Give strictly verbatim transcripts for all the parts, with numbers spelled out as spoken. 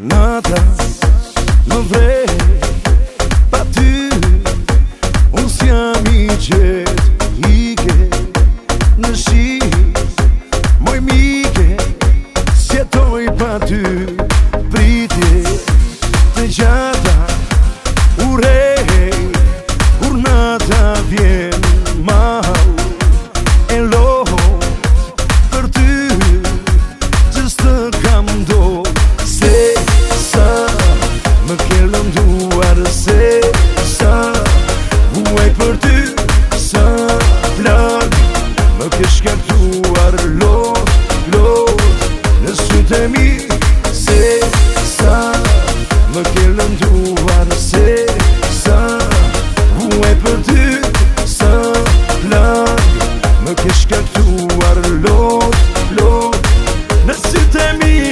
Nada më vrej pa ty. Unë s'jam i qet ike në shi, moj mike, s'jetoj pa ty. Pritje të gjata urej, kur nata vjen mau e lot për ty. Gjës të kam do se sa më ke lënduar, se sa vuaj për ty, sa plak më ke shkaktuar lot, lot në sytë e mi. Se sa më ke lënduar, se sa vuaj për ty, sa plak më ke shkaktuar lot, lot në sytë e mi.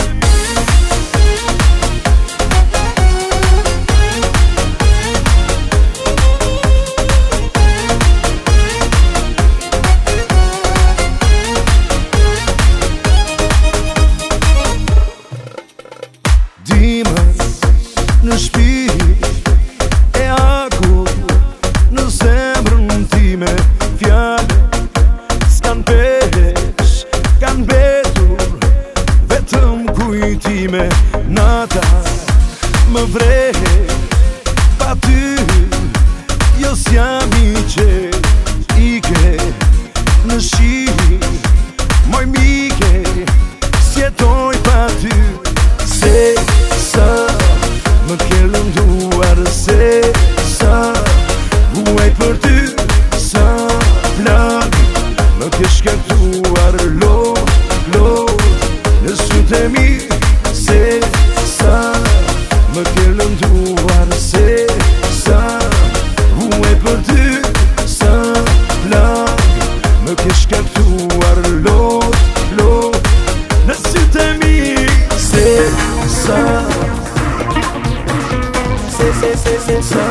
Në shpi e aku, në zemrën time fjallë s'kan pesh, kan betur vetëm kujtime. Nata më vrej pa ty, jo s'jam i qet ike në shi, moj mike, s'jetoj pa ty. Se sa më ke lënduar, se sa vuaj për ty, sa plak më ke shkaktuar lot, lot në sytë e mi. Se sa më ke lënduar, se sa vuaj për ty, sa plak më ke shkaktuar lot, lot në sytë e mi. Se sa Se se se se sa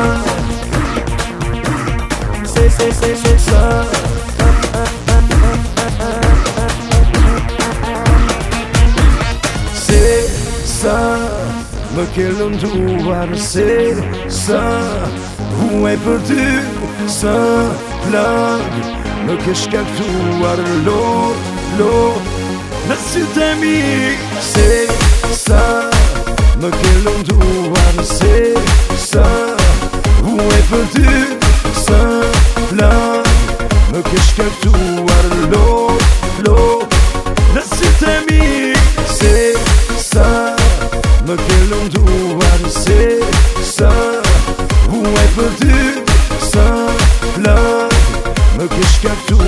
Se se se se sa Se sa më ke lënduar, se sa vuaj për ty, sa plak më ke shkaktuar lot, lot në sytë e mi. Se sa më ke lënduar, se sa vuaj për ty, sa plak më ke shkaktuar lot, lot në sytë e mi. Se sa më ke lënduar, se sa vuaj për ty, sa plak më ke shkaktuar